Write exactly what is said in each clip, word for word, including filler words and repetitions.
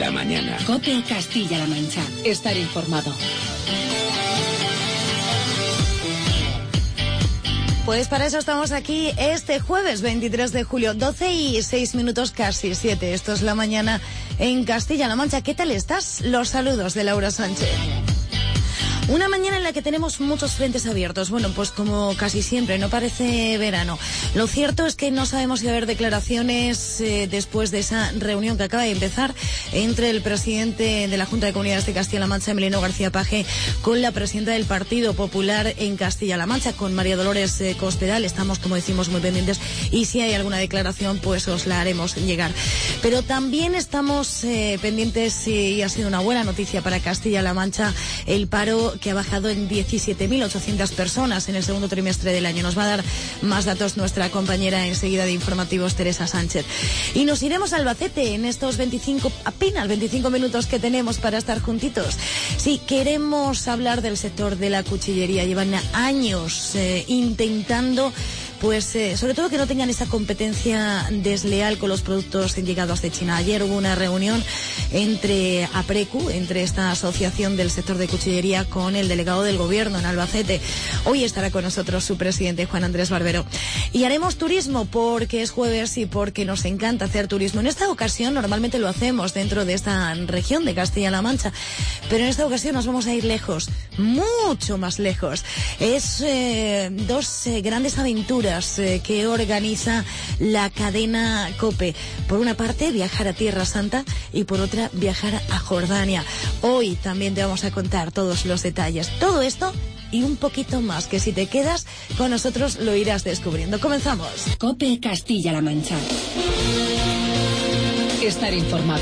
la mañana. COPE Castilla-La Mancha. Estar informado. Pues para eso estamos aquí este jueves veintitrés de julio, doce y seis minutos, casi siete. Esto es La Mañana en Castilla-La Mancha. ¿Qué tal estás? Los saludos de Laura Sánchez. Una mañana en la que tenemos muchos frentes abiertos. Bueno, pues como casi siempre, no parece verano. Lo cierto es que no sabemos si va a haber declaraciones eh, después de esa reunión que acaba de empezar entre el presidente de la Junta de Comunidades de Castilla-La Mancha, Emiliano García Paje, con la presidenta del Partido Popular en Castilla-La Mancha, con María Dolores eh, Cospedal. Estamos, como decimos, muy pendientes y si hay alguna declaración, pues os la haremos llegar. Pero también estamos eh, pendientes, y ha sido una buena noticia para Castilla-La Mancha, el paro que ha bajado en diecisiete mil ochocientas personas en el segundo trimestre del año. Nos va a dar más datos nuestra compañera enseguida de informativos, Teresa Sánchez. Y nos iremos a Albacete en estos veinticinco, apenas veinticinco minutos que tenemos para estar juntitos. Sí, queremos hablar del sector de la cuchillería. Llevan años eh, intentando... Pues eh, sobre todo que no tengan esa competencia desleal con los productos llegados de China. Ayer hubo una reunión entre APRECU, entre esta asociación del sector de cuchillería, con el delegado del gobierno en Albacete. Hoy estará con nosotros su presidente, Juan Andrés Barbero. Y haremos turismo porque es jueves y porque nos encanta hacer turismo. En esta ocasión normalmente lo hacemos dentro de esta región de Castilla-La Mancha, pero en esta ocasión nos vamos a ir lejos, mucho más lejos. Es eh, dos eh, grandes aventuras que organiza la cadena COPE. Por una parte, viajar a Tierra Santa y por otra, viajar a Jordania. Hoy también te vamos a contar todos los detalles. Todo esto y un poquito más, que si te quedas con nosotros lo irás descubriendo. Comenzamos. COPE Castilla-La Mancha. Estar informado.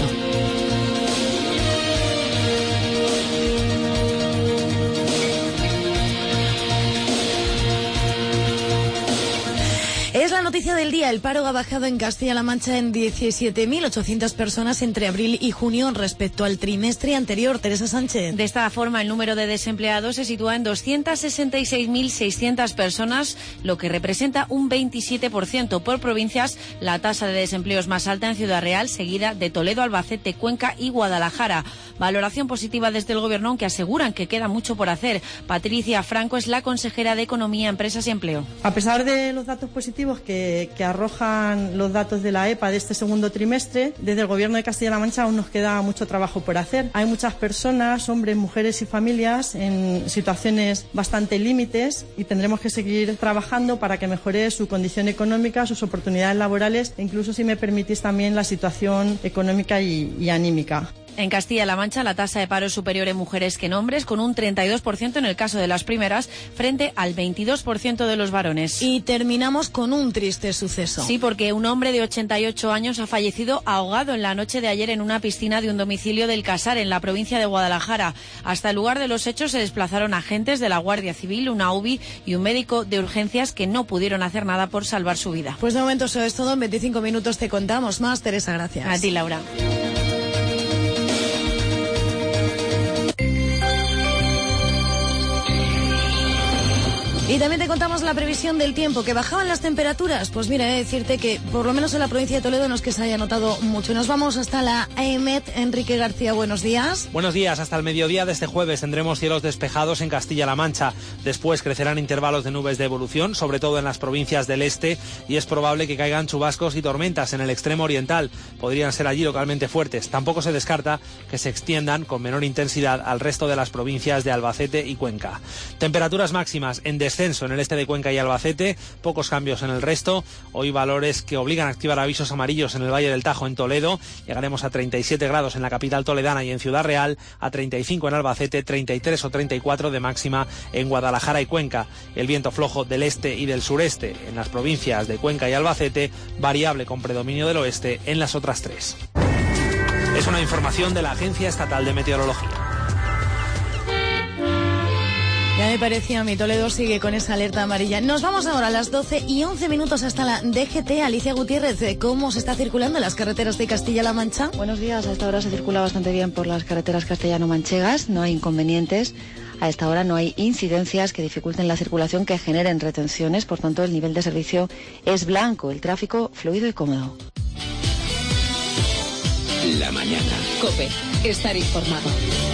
Es la noticia del día. El paro ha bajado en Castilla-La Mancha en diecisiete mil ochocientas personas entre abril y junio respecto al trimestre anterior. Teresa Sánchez. De esta forma, el número de desempleados se sitúa en doscientas sesenta y seis mil seiscientas personas, lo que representa un veintisiete por ciento. Por provincias, la tasa de desempleo es más alta en Ciudad Real, seguida de Toledo, Albacete, Cuenca y Guadalajara. Valoración positiva desde el Gobierno, aunque aseguran que queda mucho por hacer. Patricia Franco es la consejera de Economía, Empresas y Empleo. A pesar de los datos positivos Que, que arrojan los datos de la E P A de este segundo trimestre, desde el Gobierno de Castilla-La Mancha aún nos queda mucho trabajo por hacer. Hay muchas personas, hombres, mujeres y familias en situaciones bastante límites y tendremos que seguir trabajando para que mejore su condición económica, sus oportunidades laborales e incluso, si me permitís, también la situación económica y, y anímica. En Castilla-La Mancha, la tasa de paro es superior en mujeres que en hombres, con un treinta y dos por ciento en el caso de las primeras, frente al veintidós por ciento de los varones. Y terminamos con un triste suceso. Sí, porque un hombre de ochenta y ocho años ha fallecido ahogado en la noche de ayer en una piscina de un domicilio del Casar, en la provincia de Guadalajara. Hasta el lugar de los hechos se desplazaron agentes de la Guardia Civil, una U B I y un médico de urgencias que no pudieron hacer nada por salvar su vida. Pues de momento eso es todo. En veinticinco minutos te contamos más. Teresa, gracias. A ti, Laura. Y también te contamos la previsión del tiempo, que bajaban las temperaturas. Pues mira, he de decirte que por lo menos en la provincia de Toledo no es que se haya notado mucho. Nos vamos hasta la E M E T. Enrique García, buenos días. Buenos días. Hasta el mediodía de este jueves tendremos cielos despejados en Castilla-La Mancha. Después crecerán intervalos de nubes de evolución, sobre todo en las provincias del este, y es probable que caigan chubascos y tormentas en el extremo oriental. Podrían ser allí localmente fuertes. Tampoco se descarta que se extiendan con menor intensidad al resto de las provincias de Albacete y Cuenca. Temperaturas máximas en descenso en el este de Cuenca y Albacete, pocos cambios en el resto. Hoy valores que obligan a activar avisos amarillos en el Valle del Tajo, en Toledo. Llegaremos a treinta y siete grados en la capital toledana y en Ciudad Real, a treinta y cinco en Albacete, treinta y tres o treinta y cuatro de máxima en Guadalajara y Cuenca. El viento flojo del este y del sureste en las provincias de Cuenca y Albacete, variable con predominio del oeste en las otras tres. Es una información de la Agencia Estatal de Meteorología. Ya me parecía, mi Toledo sigue con esa alerta amarilla. Nos vamos ahora a las doce y once minutos hasta la D G T. Alicia Gutiérrez, ¿cómo se está circulando en las carreteras de Castilla-La Mancha? Buenos días, a esta hora se circula bastante bien por las carreteras castellano-manchegas, no hay inconvenientes. A esta hora no hay incidencias que dificulten la circulación, que generen retenciones, por tanto el nivel de servicio es blanco, el tráfico fluido y cómodo. la mañana. COPE. Estar informado.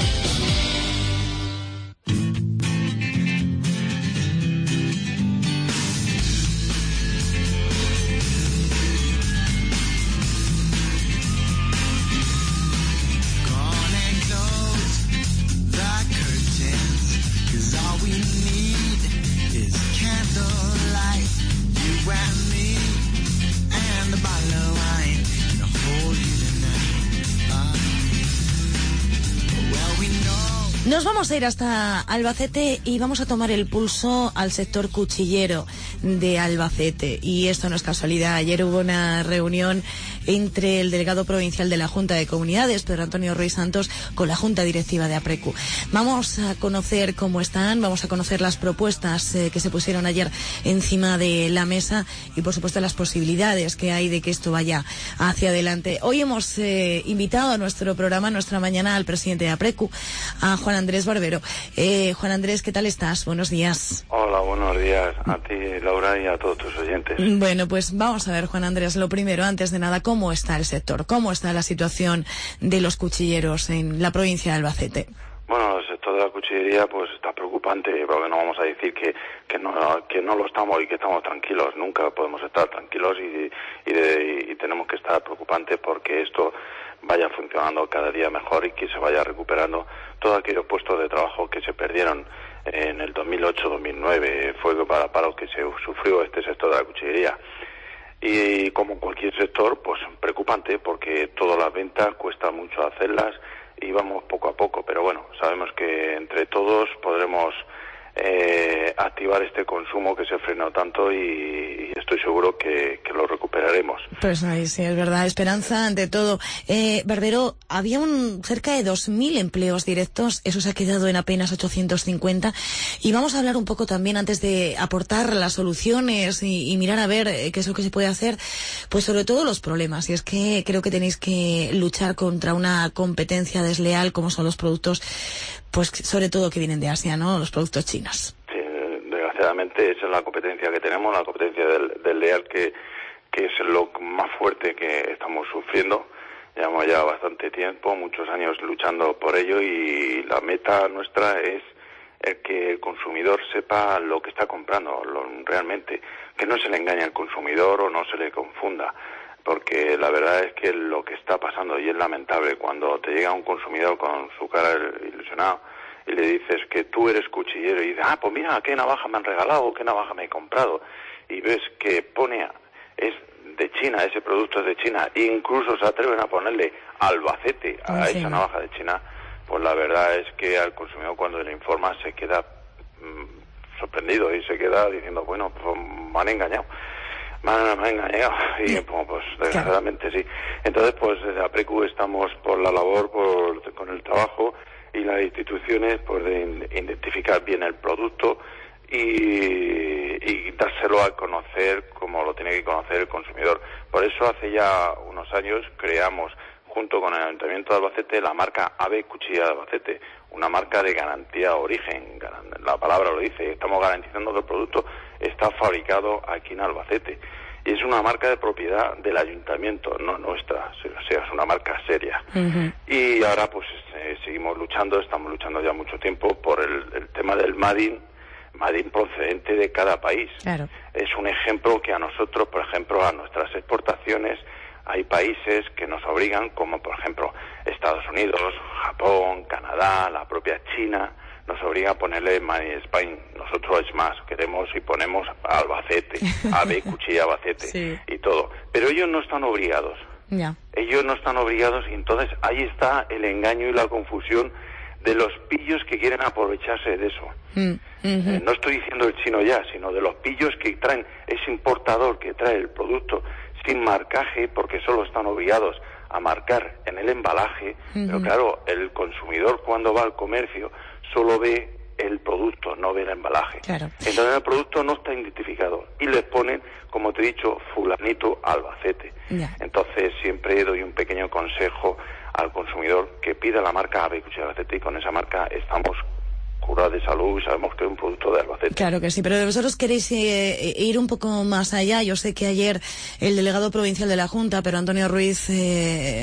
Nos vamos a ir hasta Albacete y vamos a tomar el pulso al sector cuchillero de Albacete. Y esto no es casualidad. Ayer hubo una reunión entre el delegado provincial de la Junta de Comunidades, Pedro Antonio Ruiz Santos, con la Junta Directiva de APRECU. Vamos a conocer cómo están, vamos a conocer las propuestas eh, que se pusieron ayer encima de la mesa y, por supuesto, las posibilidades que hay de que esto vaya hacia adelante. Hoy hemos eh, invitado a nuestro programa, a nuestra mañana, al presidente de APRECU, a Juan Andrés Barbero. Eh, Juan Andrés, ¿qué tal estás? Buenos días. Hola, buenos días a ti, Laura, y a todos tus oyentes. Bueno, pues vamos a ver, Juan Andrés, lo primero, antes de nada, ¿cómo está el sector? ¿Cómo está la situación de los cuchilleros en la provincia de Albacete? Bueno, el sector de la cuchillería pues está preocupante, porque no vamos a decir que, que, no, que no lo estamos y que estamos tranquilos. Nunca podemos estar tranquilos y, y, de, y tenemos que estar preocupantes porque esto vaya funcionando cada día mejor y que se vaya recuperando todos aquellos puestos de trabajo que se perdieron en el dos mil ocho dos mil nueve. Fue para, para lo que se sufrió este sector de la cuchillería. Y como cualquier sector, pues preocupante, porque todas las ventas cuesta mucho hacerlas y vamos poco a poco, pero bueno, sabemos que entre todos podremos eh, activar este consumo que se frenó tanto y, y estoy seguro que, que lo recuperaremos. Pues ahí sí, es verdad, esperanza ante todo. Eh, Barbero, había un cerca de dos mil empleos directos, eso se ha quedado en apenas ochocientos cincuenta, y vamos a hablar un poco también, antes de aportar las soluciones y, y mirar a ver eh, qué es lo que se puede hacer, pues sobre todo los problemas, y es que creo que tenéis que luchar contra una competencia desleal como son los productos, pues sobre todo que vienen de Asia, ¿no? Los productos chinos. Sí, desgraciadamente esa es la competencia que tenemos, la competencia del, del leal que, que es lo más fuerte que estamos sufriendo. Llevamos ya bastante tiempo, muchos años luchando por ello y la meta nuestra es el que el consumidor sepa lo que está comprando, lo, realmente, que no se le engañe al consumidor o no se le confunda. Porque la verdad es que lo que está pasando, y es lamentable, cuando te llega un consumidor con su cara ilusionado y le dices que tú eres cuchillero y dices, ah, pues mira, qué navaja me han regalado, qué navaja me he comprado, y ves que pone, es de China, ese producto es de China, e incluso se atreven a ponerle Albacete a sí. esa navaja de China, pues la verdad es que al consumidor cuando le informa se queda mmm, sorprendido y se queda diciendo, bueno, pues me han engañado. Me han, me han engañado y pues, pues desgraciadamente sí. Entonces pues desde APRECU estamos por la labor, por, con el trabajo y las instituciones pues de identificar bien el producto y, y dárselo a conocer como lo tiene que conocer el consumidor. Por eso hace ya unos años creamos junto con el Ayuntamiento de Albacete la marca Ave Cuchilla de Albacete, una marca de garantía origen, la palabra lo dice, estamos garantizando que el producto está fabricado aquí en Albacete. Y es una marca de propiedad del ayuntamiento, no nuestra, o sea, es una marca seria. Uh-huh. Y ahora pues eh, seguimos luchando, estamos luchando ya mucho tiempo por el, el tema del Made in, Made in procedente de cada país. Claro. Es un ejemplo que a nosotros, por ejemplo, a nuestras exportaciones, hay países que nos obligan, como por ejemplo Estados Unidos, Japón, Canadá, la propia China, nos obliga a ponerle Made in Spain. Nosotros es más, queremos y ponemos Albacete, Ave Cuchilla Albacete sí. y todo. Pero ellos no están obligados. Yeah. Ellos no están obligados y entonces ahí está el engaño y la confusión de los pillos que quieren aprovecharse de eso. Mm. Uh-huh. Eh, no estoy diciendo el chino ya, sino de los pillos que traen, ese importador que trae el producto sin marcaje porque solo están obligados a marcar en el embalaje, uh-huh. pero claro, el consumidor cuando va al comercio solo ve el producto, no ve el embalaje. Claro. Entonces el producto no está identificado y les ponen, como te he dicho, fulanito Albacete. Yeah. Entonces siempre doy un pequeño consejo al consumidor que pida la marca Ave Cuchilla Albacete y con esa marca estamos curados de salud y sabemos que es un producto de Albacete. Claro que sí, pero vosotros queréis eh, ir un poco más allá. Yo sé que ayer el delegado provincial de la Junta, Pedro Antonio Ruiz, eh,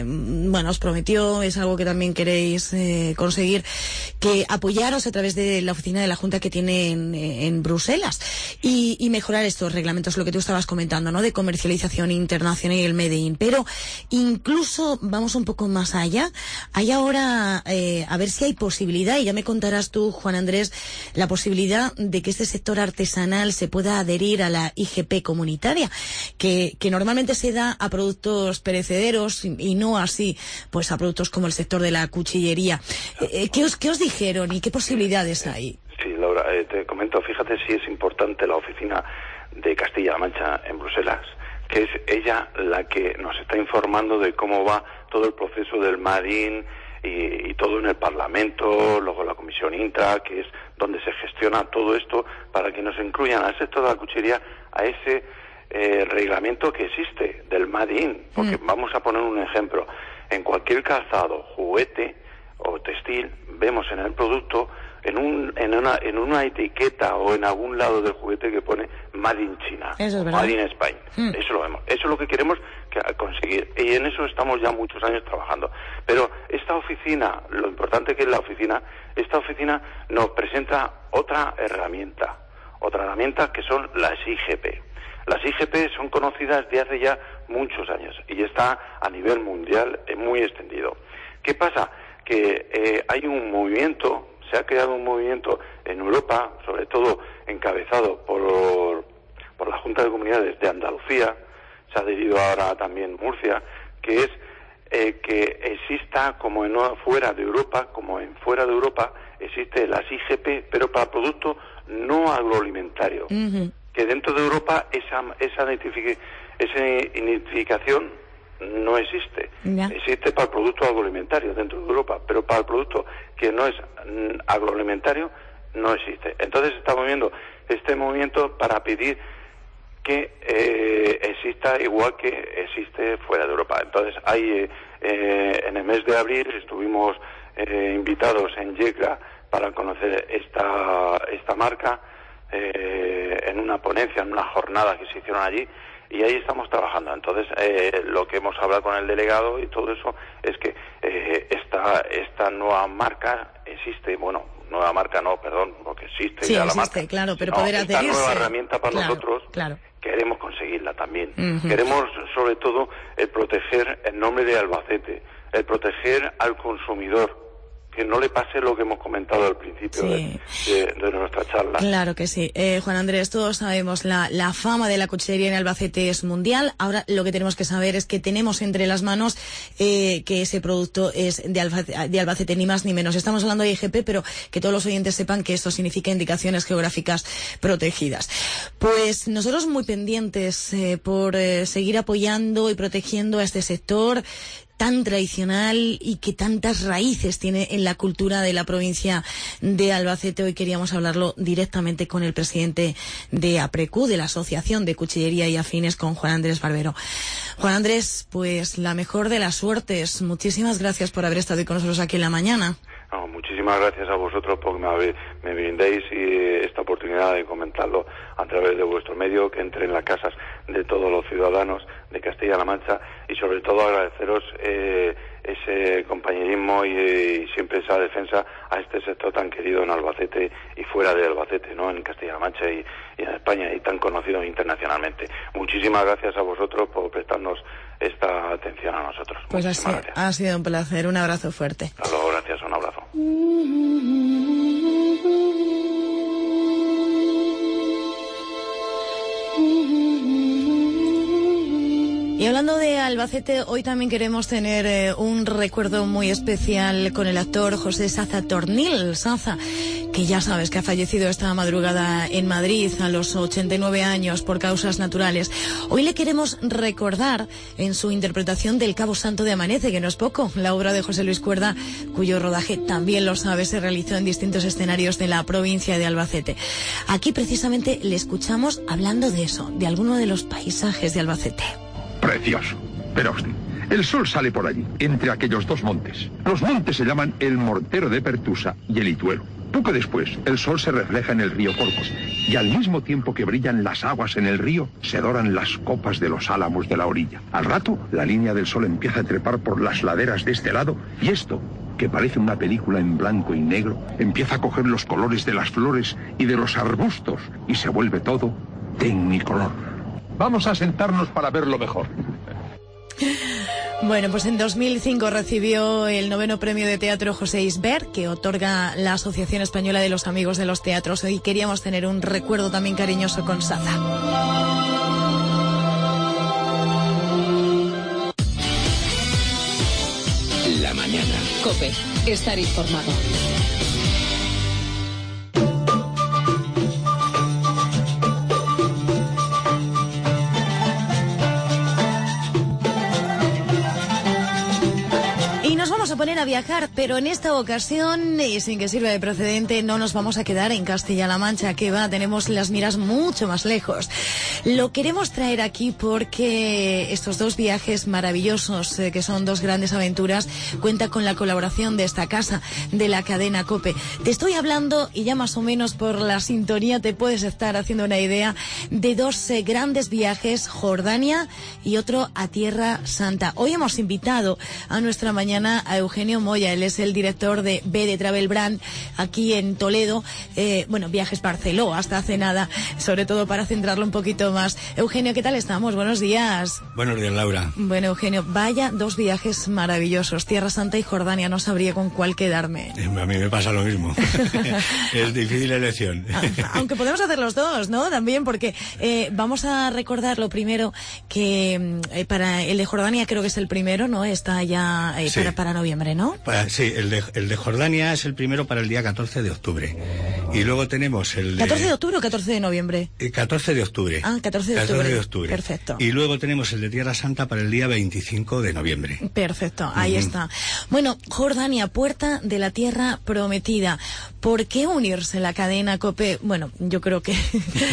bueno, os prometió, es algo que también queréis eh, conseguir, que apoyaros a través de la oficina de la Junta que tiene en, en Bruselas y, y mejorar estos reglamentos, lo que tú estabas comentando, ¿no? De comercialización internacional y el Made in. Pero incluso vamos un poco más allá. Hay ahora, eh, a ver si hay posibilidad, y ya me contarás tú, Juan Andrés, la posibilidad de que este sector artesanal se pueda adherir a la I G P comunitaria, que, que normalmente se da a productos perecederos y, y no así, pues a productos como el sector de la cuchillería. Eh, ¿qué, os, ¿Qué os dijeron y qué posibilidades hay? Sí, Laura, eh, te comento, fíjate si es importante la oficina de Castilla-La Mancha en Bruselas, que es ella la que nos está informando de cómo va todo el proceso del Made in y, y todo en el Parlamento, luego la Comisión Intra, que es donde se gestiona todo esto para que nos incluyan al sector de la cuchillería a ese eh, reglamento que existe del Made in. Porque mm. vamos a poner un ejemplo. En cualquier calzado, juguete o textil, vemos en el producto, en un en una en una etiqueta o en algún lado del juguete que pone Made in China, eso es verdad. Made in Spain. Mm. Eso lo vemos. Eso es lo que queremos que, conseguir. Y en eso estamos ya muchos años trabajando. Pero esta oficina, lo importante que es la oficina, esta oficina nos presenta otra herramienta, otra herramienta que son las I G P. Las I G P son conocidas de hace ya muchos años y está a nivel mundial eh, muy extendido. ¿Qué pasa? Que eh, hay un movimiento, se ha creado un movimiento en Europa, sobre todo encabezado por, por la Junta de Comunidades de Andalucía, se ha adherido ahora también Murcia, que es eh, que exista como en fuera de Europa, como en fuera de Europa, existe las I G P, pero para producto no agroalimentario. Uh-huh. Que dentro de Europa esa esa, identific- esa identificación no existe. Yeah. Existe para el producto agroalimentario dentro de Europa, pero para el producto que no es mm, agroalimentario no existe. Entonces estamos viendo este movimiento para pedir que eh, exista igual que existe fuera de Europa. Entonces hay eh, en el mes de abril estuvimos eh, invitados en Yecla para conocer esta esta marca eh, en una ponencia, en una jornada que se hicieron allí. Y ahí estamos trabajando. Entonces, eh, lo que hemos hablado con el delegado y todo eso es que eh, esta esta nueva marca existe, bueno, nueva marca no, perdón, porque existe sí, ya existe, la marca. claro, pero no, poder esta adherirse. Esta nueva herramienta para claro, nosotros, claro. Queremos conseguirla también. Uh-huh. Queremos, sobre todo, el proteger el nombre de Albacete, el proteger al consumidor, que no le pase lo que hemos comentado al principio sí. de, de, de nuestra charla. Claro que sí. Eh, Juan Andrés, todos sabemos, la, la fama de la cuchillería en Albacete es mundial. Ahora lo que tenemos que saber es que tenemos entre las manos eh, que ese producto es de Albacete, de Albacete, ni más ni menos. Estamos hablando de I G P, pero que todos los oyentes sepan que esto significa indicaciones geográficas protegidas. Pues nosotros muy pendientes eh, por eh, seguir apoyando y protegiendo a este sector tan tradicional y que tantas raíces tiene en la cultura de la provincia de Albacete. Hoy queríamos hablarlo directamente con el presidente de APRECU, de la Asociación de Cuchillería y Afines, con Juan Andrés Barbero. Juan Andrés, pues la mejor de las suertes. Muchísimas gracias por haber estado hoy con nosotros aquí en la mañana. No, muchísimas gracias a vosotros porque me, me brindéis y esta oportunidad de comentarlo a través de vuestro medio, que entre en las casas de todos los ciudadanos de Castilla-La Mancha, y sobre todo agradeceros eh, ese compañerismo y, y siempre esa defensa a este sector tan querido en Albacete y fuera de Albacete, ¿no? En Castilla-La Mancha y, y en España, y tan conocido internacionalmente. Muchísimas gracias a vosotros por prestarnos esta atención a nosotros. Pues así, ha sido un placer. Un abrazo fuerte. Hasta luego, gracias, un abrazo. Y hablando de Albacete, hoy también queremos tener eh, un recuerdo muy especial con el actor José Saza Tornil. Saza, que ya sabes que ha fallecido esta madrugada en Madrid a los ochenta y nueve años por causas naturales. Hoy le queremos recordar en su interpretación del Cabo Santo de Amanece, que no es poco, la obra de José Luis Cuerda, cuyo rodaje, también lo sabes, se realizó en distintos escenarios de la provincia de Albacete. Aquí precisamente le escuchamos hablando de eso, de alguno de los paisajes de Albacete. Precioso. Pero usted, el sol sale por allí, entre aquellos dos montes. Los montes se llaman el Mortero de Pertusa y el Ituelo. Poco después, el sol se refleja en el río Corcos, y al mismo tiempo que brillan las aguas en el río, se doran las copas de los álamos de la orilla. Al rato, la línea del sol empieza a trepar por las laderas de este lado, y esto, que parece una película en blanco y negro, empieza a coger los colores de las flores y de los arbustos, y se vuelve todo tecnicolor. Vamos a sentarnos para verlo mejor. Bueno, pues en dos mil cinco recibió el noveno premio de teatro José Isbert, que otorga la Asociación Española de los Amigos de los Teatros. Hoy queríamos tener un recuerdo también cariñoso con Saza. La mañana. COPE. Estar informado. A poner a viajar, pero en esta ocasión, y sin que sirva de precedente, no nos vamos a quedar en Castilla-La Mancha, que va, tenemos las miras mucho más lejos. Lo queremos traer aquí porque estos dos viajes maravillosos, eh, que son dos grandes aventuras, cuenta con la colaboración de esta casa, de la cadena COPE. Te estoy hablando, y ya más o menos por la sintonía te puedes estar haciendo una idea, de dos eh, grandes viajes, Jordania y otro a Tierra Santa. Hoy hemos invitado a nuestra mañana a Eugenio Moya, él es el director de B de Travel Brand aquí en Toledo, eh, bueno, Viajes Barceló hasta hace nada, sobre todo para centrarlo un poquito más. Eugenio, ¿qué tal estamos? Buenos días. Buenos días, Laura. Bueno, Eugenio, vaya dos viajes maravillosos, Tierra Santa y Jordania, no sabría con cuál quedarme. A mí me pasa lo mismo. Es difícil elección. Aunque podemos hacer los dos, ¿no? También, porque eh, vamos a recordar lo primero que eh, para el de Jordania creo que es el primero, ¿no? Está ya eh, sí. para, para noviembre, ¿no? Para, sí, el de, el de Jordania es el primero para el día catorce de octubre. Y luego tenemos el de... ¿catorce de octubre o catorce de noviembre? El catorce de octubre. Ah, catorce de octubre. catorce de octubre. Perfecto. Y luego tenemos el de Tierra Santa para el día veinticinco de noviembre. Perfecto, ahí uh-huh. está. Bueno, Jordania, puerta de la tierra prometida. ¿Por qué unirse a la cadena COPE? Bueno, yo creo que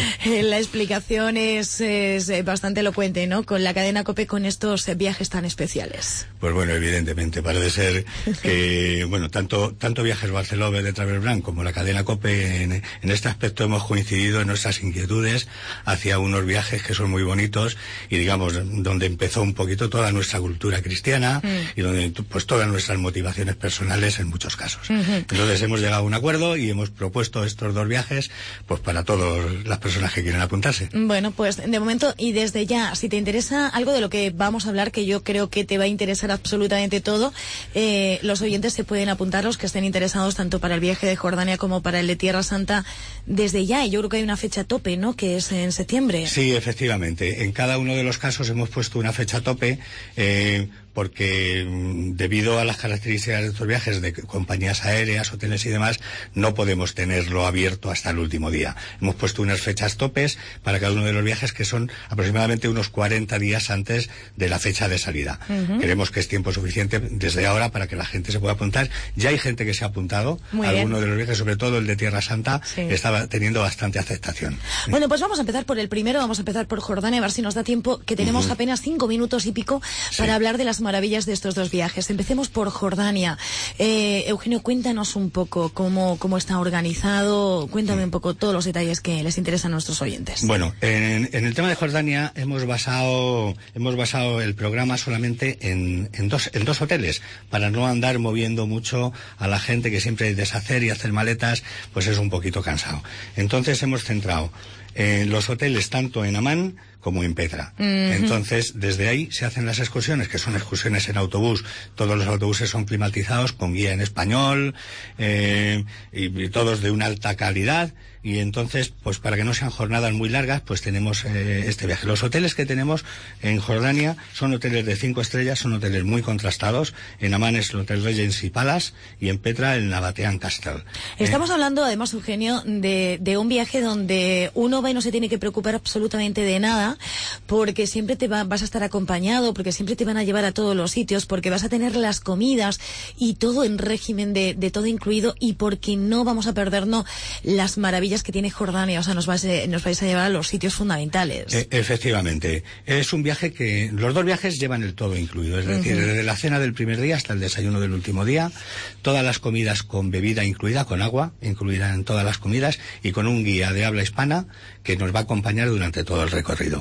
la explicación es, es bastante elocuente, ¿no? Con la cadena COPE, con estos viajes tan especiales. Pues bueno, evidentemente, parece ser que, bueno, tanto tanto Viajes Barceló de Travel Brand como la cadena COPE en, en este aspecto hemos coincidido en nuestras inquietudes hacia unos viajes que son muy bonitos y, digamos, donde empezó un poquito toda nuestra cultura cristiana mm. y donde, pues, todas nuestras motivaciones personales en muchos casos. Uh-huh. Entonces hemos llegado a un acuerdo y hemos propuesto estos dos viajes, pues, para todas las personas que quieren apuntarse. Bueno, pues, de momento y desde ya, si te interesa algo de lo que vamos a hablar, que yo creo que te va a interesar absolutamente todo, eh, los oyentes se pueden apuntar, los que estén interesados tanto para el viaje de Jordania como para el de Tierra Santa desde ya, y yo creo que hay una fecha tope, ¿no?, que es en septiembre. Sí, efectivamente, en cada uno de los casos hemos puesto una fecha tope, eh, porque debido a las características de estos viajes de compañías aéreas, hoteles y demás, no podemos tenerlo abierto hasta el último día. Hemos puesto unas fechas topes para cada uno de los viajes que son aproximadamente unos cuarenta días antes de la fecha de salida. Uh-huh. Creemos que es tiempo suficiente desde ahora para que la gente se pueda apuntar. Ya hay gente que se ha apuntado. Algunos de los viajes, sobre todo el de Tierra Santa, sí. estaba teniendo bastante aceptación. Bueno, pues vamos a empezar por el primero, vamos a empezar por Jordania, a ver si nos da tiempo, que tenemos uh-huh. apenas cinco minutos y pico para sí. hablar de las maravillas de estos dos viajes. Empecemos por Jordania. Eh, Eugenio, cuéntanos un poco cómo, cómo está organizado, cuéntame un poco todos los detalles que les interesan a nuestros oyentes. Bueno, en, en el tema de Jordania hemos basado hemos basado el programa solamente en, en, dos, en dos hoteles, para no andar moviendo mucho a la gente, que siempre deshacer y hacer maletas, pues es un poquito cansado. Entonces hemos centrado en los hoteles tanto en Amán como en Petra. Uh-huh. Entonces, desde ahí se hacen las excursiones, que son excursiones en autobús. Todos los autobuses son climatizados, con guía en español, eh, y, y todos de una alta calidad. Y entonces, pues para que no sean jornadas muy largas, pues tenemos eh, este viaje. Los hoteles que tenemos en Jordania son hoteles de cinco estrellas, son hoteles muy contrastados. En Amán es el Hotel Regency Palace y en Petra el Nabatean Castle. Estamos eh, hablando, además, Eugenio, de, de un viaje donde uno uno va y no se tiene que preocupar absolutamente de nada, porque siempre te va, vas a estar acompañado, porque siempre te van a llevar a todos los sitios, porque vas a tener las comidas y todo en régimen de, de todo incluido, y porque no vamos a perdernos las maravillas que tiene Jordania. O sea, nos vais, nos vais a llevar a los sitios fundamentales. E- efectivamente. Es un viaje que, los dos viajes llevan el todo incluido, es decir, uh-huh. desde la cena del primer día hasta el desayuno del último día, todas las comidas con bebida incluida, con agua incluida en todas las comidas, y con un guía de habla hispana que nos va a acompañar durante todo el recorrido.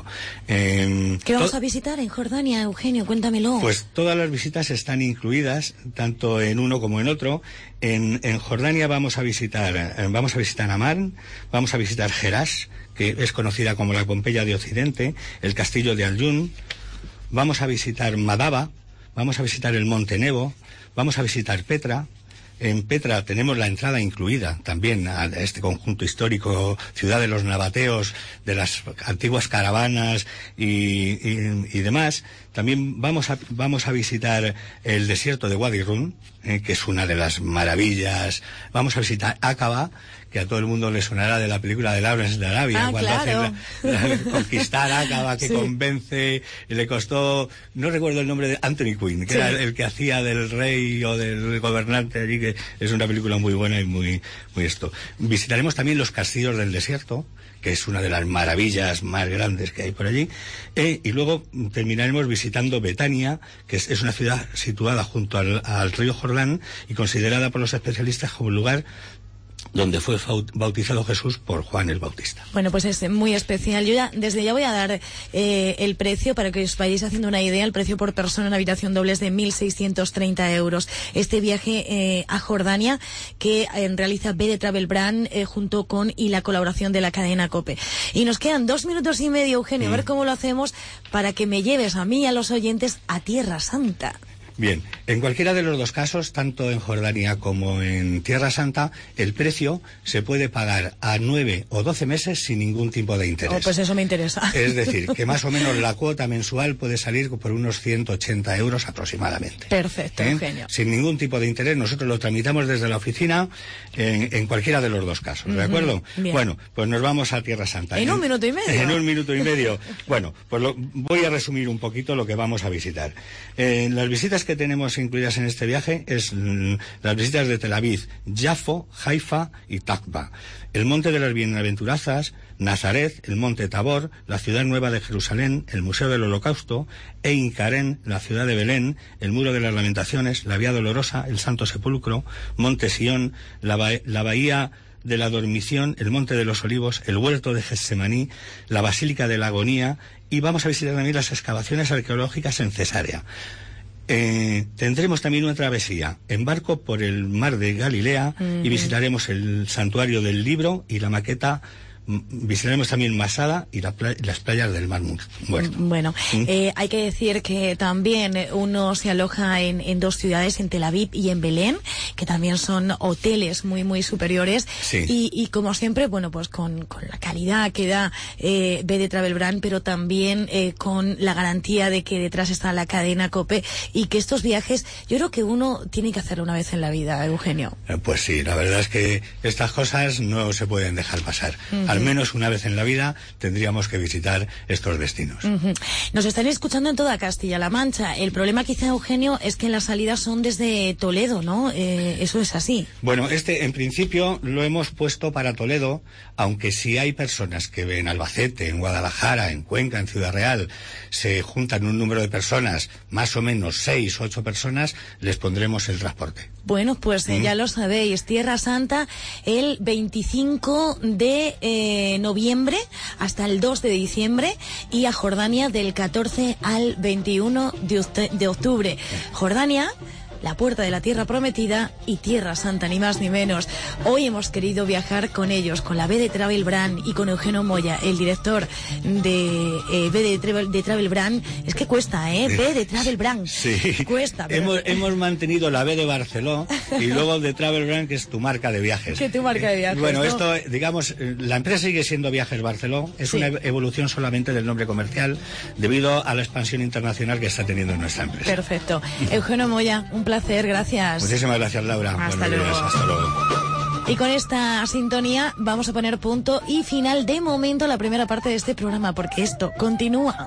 Eh, ¿Qué vamos a visitar en Jordania, Eugenio? Cuéntamelo. Pues todas las visitas están incluidas, tanto en uno como en otro. En, en Jordania vamos a visitar, eh, vamos a visitar Amán, vamos a visitar Gerash, que es conocida como la Pompeya de Occidente, el castillo de Al-Yun, vamos a visitar Madaba, vamos a visitar el Monte Nebo, vamos a visitar Petra. En Petra tenemos la entrada incluida también a este conjunto histórico, ciudad de los nabateos, de las antiguas caravanas y, y, y demás. También vamos a, vamos a visitar el desierto de Wadi Rum, eh, que es una de las maravillas. Vamos a visitar Aqaba, que a todo el mundo le sonará de la película de Lawrence de Arabia, ah, cuando claro. hace la, la, conquistar Aqaba, que sí. convence, y le costó, no recuerdo el nombre de Anthony Quinn, que sí. era el, el que hacía del rey o del gobernante allí, que es una película muy buena y muy, muy esto. Visitaremos también los castillos del desierto, que es una de las maravillas más grandes que hay por allí, eh, y luego terminaremos visitando Betania, que es, es una ciudad situada junto al, al río Jordán y considerada por los especialistas como lugar donde fue bautizado Jesús por Juan el Bautista. Bueno, pues es muy especial. Yo ya, desde ya voy a dar eh, el precio para que os vayáis haciendo una idea. El precio por persona en habitación doble es de mil seiscientos treinta euros. Este viaje eh, a Jordania que eh, realiza B D Travel Brand eh, junto con y la colaboración de la cadena COPE. Y nos quedan dos minutos y medio, Eugenio, mm. a ver cómo lo hacemos para que me lleves a mí y a los oyentes a Tierra Santa. Bien, en cualquiera de los dos casos, tanto en Jordania como en Tierra Santa, el precio se puede pagar a nueve o doce meses sin ningún tipo de interés. Oh, pues eso me interesa. Es decir, que más o menos la cuota mensual puede salir por unos ciento ochenta euros aproximadamente. Perfecto, ¿Eh? Eugenio. Sin ningún tipo de interés, nosotros lo tramitamos desde la oficina en, en cualquiera de los dos casos, ¿de acuerdo? Bien. Bueno, pues nos vamos a Tierra Santa. En, en un minuto y medio. En un minuto y medio. Bueno, pues lo, voy a resumir un poquito lo que vamos a visitar. Eh, las visitas que tenemos incluidas en este viaje es mm, las visitas de Tel Aviv, Jafo, Haifa y Takba, el Monte de las Bienaventuranzas, Nazaret, el Monte Tabor, la Ciudad Nueva de Jerusalén, el Museo del Holocausto, Ein Karen, la ciudad de Belén, el Muro de las Lamentaciones, la Vía Dolorosa, el Santo Sepulcro, Monte Sión, la, ba la Bahía de la Dormición, el Monte de los Olivos, el Huerto de Getsemaní, la Basílica de la Agonía, y vamos a visitar también las excavaciones arqueológicas en Cesarea. Eh, tendremos también una travesía en barco por el mar de Galilea uh-huh. y visitaremos el santuario del Libro y la maqueta. Visitaremos también Masada y la playa, las playas del Mar Muerto. Bueno, ¿Mm? eh, hay que decir que también uno se aloja en, en dos ciudades, en Tel Aviv y en Belén, que también son hoteles muy, muy superiores. Sí. Y, y como siempre, bueno, pues con, con la calidad que da eh, B D Travel Brand, pero también eh, con la garantía de que detrás está la cadena COPE y que estos viajes, yo creo que uno tiene que hacerlo una vez en la vida, Eugenio. Eh, pues sí, la verdad es que estas cosas no se pueden dejar pasar. Uh-huh. Al menos una vez en la vida tendríamos que visitar estos destinos. Uh-huh. Nos están escuchando en toda Castilla-La Mancha. El problema quizá, Eugenio, es que las salidas son desde Toledo, ¿no? Eh, eso es así. Bueno, este en principio lo hemos puesto para Toledo, aunque si hay personas que en Albacete, en Guadalajara, en Cuenca, en Ciudad Real, se juntan un número de personas, más o menos seis, ocho personas, les pondremos el transporte. Bueno, pues eh, ¿Mm? ya lo sabéis, Tierra Santa el veinticinco de eh, noviembre hasta el dos de diciembre y a Jordania del catorce al veintiuno de octubre. Jordania, la puerta de la tierra prometida y Tierra Santa, ni más ni menos. Hoy hemos querido viajar con ellos, con la B D Travel Brand y con Eugenio Moya, el director de eh, B D Travel, de Travel Brand. Es que cuesta, ¿eh? B D Travel Brand. Sí. Cuesta. Pero... Hemos, hemos mantenido la B de Barceló y luego de Travel Brand, que es tu marca de viajes. Que tu marca de viajes. Bueno, ¿no? Esto, digamos, la empresa sigue siendo Viajes Barceló. Es sí. una evolución solamente del nombre comercial debido a la expansión internacional que está teniendo nuestra empresa. Perfecto. Eugenio Moya, un placer, gracias. Muchísimas gracias, Laura. Hasta Buenos luego. días, hasta luego. Y con esta sintonía vamos a poner punto y final de momento a la primera parte de este programa, porque esto continúa.